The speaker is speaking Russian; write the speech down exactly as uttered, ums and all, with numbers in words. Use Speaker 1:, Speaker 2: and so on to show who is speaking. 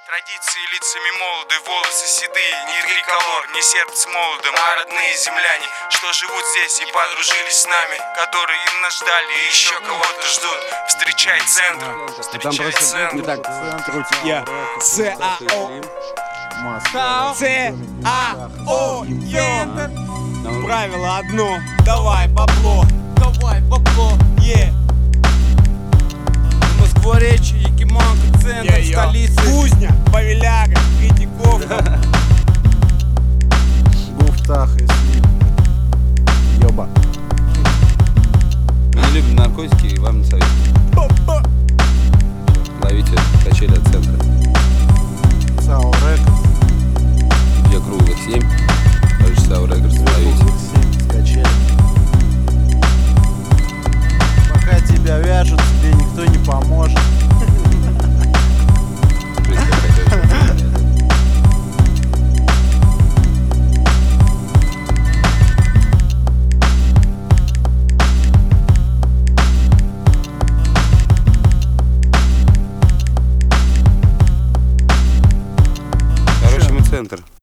Speaker 1: Традиции лицами молоды, волосы седые, не триколор, не сердце молодым, а родные земляне, что живут здесь и подружились с нами, которые им нас ждали и еще кого-то ждут. Встречай центр, встречай центр.
Speaker 2: Так, я ЦАО ЦАО Центр. Правило одно, давай бабло, давай бабло, е. Москворечье, Якиманка, центр столицы. Кузня, Павеляга, Третьяковка.
Speaker 3: Гуфтах и слип. Ёба.
Speaker 4: Мы не любим наркотики и вам не советуем. Ловите качели от центра.
Speaker 3: ЦАО Рекордс.
Speaker 4: Где круглых семь. Короче, ЦАО Рекордс ловите.
Speaker 3: Скачали. Пока тебя вяжут, тебе никто не поможет.
Speaker 4: Жизнь какая-то. Короче, мы центр.